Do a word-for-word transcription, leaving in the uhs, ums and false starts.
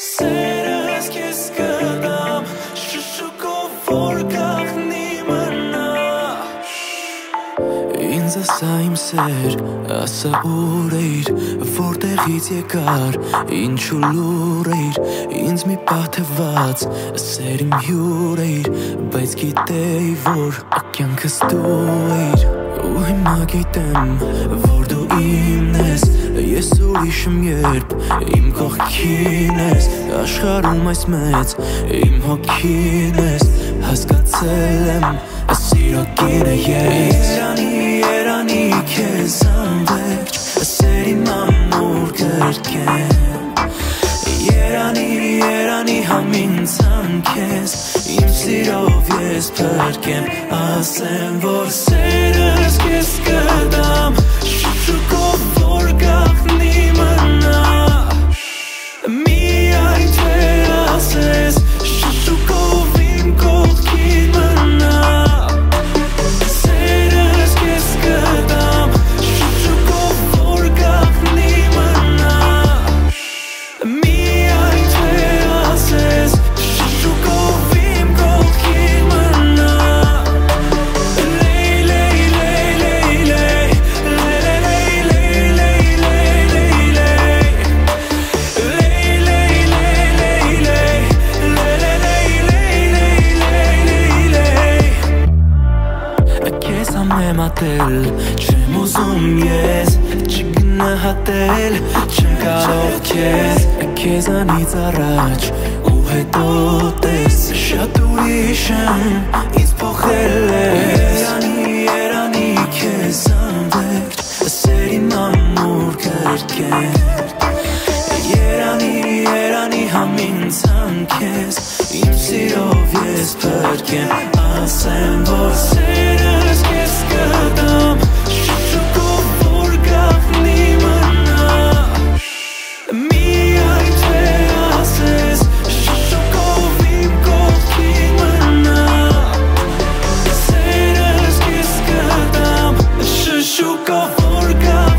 Սերս քեզ կդամ շշուկով որ գախնի մնա Ինձ ասա իմ սեր, ասա ուր էիր, որտեղից եկար, ինչու լուր էիր Ինձ մի պահ թված, սեր իմ հյուր էիր, բայց գիտեի, որ կյանքս դու էիր Ու հիմա գիտեմ, որ դու իմն ես, ես ուրիշ եմ երբ, իմ կողքին ես Աշխարհում այս մեծ, իմ հոգին ես, հասկացել եմ, սիրո կինը ես Երանի, երանի քեզ անվերջ, սերի մամուր կրկեմ Երանի, երանի համին ցանքես, իմ սիրով ես փրկեմ Ասեմ, որ սերս քեզ կդամ, շշուկով որ գախնի մնա Միայն թեր ասես, շշուկով իմ կողքին մնա Սերս քեզ կդամ, շշուկով որ գախնի մնա Միայն թեր ասես, շշուկով իմ կողքին մնա Լեյ, լեյ, լեյ, լեյ, լեյ, լեյ, լեյ, լեյ, լեյ, լեյ, Մատել, չեմ ուզում ես, չգնահատել, չեմ կարող քեզ Քեզանից առաջ ու հետո տես Շատ ուրիշ եմ, ինձ փոխել ես Երանի, երանի քեզ անվերջ, սերի մամուր կրկեր Երանի, երանի համին ցանքես, իմ սիրով ես փրկեմ Ասեմ, որ սերս քեզ կդամ, շշուկով որ գախնի մնա Միայն թեր ասես, շշուկով իմ կողքին մնա Սերս քեզ կդամ, շշուկով որ գախնի